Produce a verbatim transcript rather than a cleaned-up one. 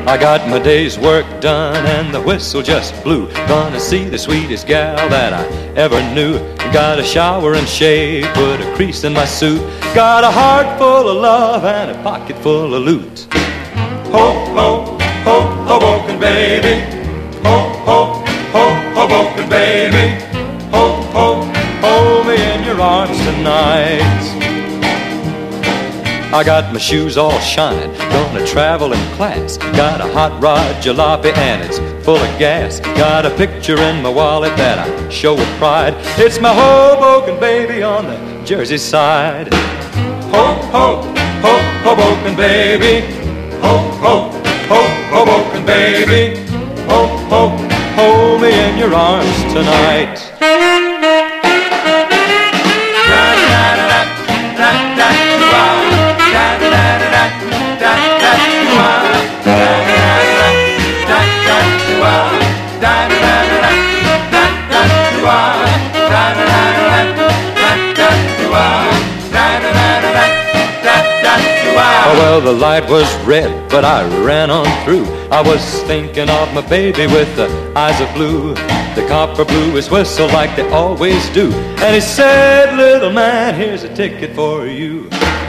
I got my day's work done and the whistle just blew. Gonna see the sweetest gal that I ever knew. Got a shower and shave, put a crease in my suit. Got a heart full of love and a pocket full of loot. Ho, ho, ho, Hoboken baby. Ho, ho, ho, Hoboken baby. Ho, ho, hold me in your arms tonight. I got my shoes all shine, gonna travel in class. Got a hot rod jalopy and it's full of gas. Got a picture in my wallet that I show with pride. It's my Hoboken baby on the Jersey side. Ho, ho, ho, Hoboken baby. Ho, ho, ho, Hoboken baby. Ho, ho, hold me in your arms tonight. Oh, well, the light was red, but I ran on through. I was thinking of my baby with the eyes of blue. The copper blew his whistle like they always do. And he said, little man, here's a ticket for you.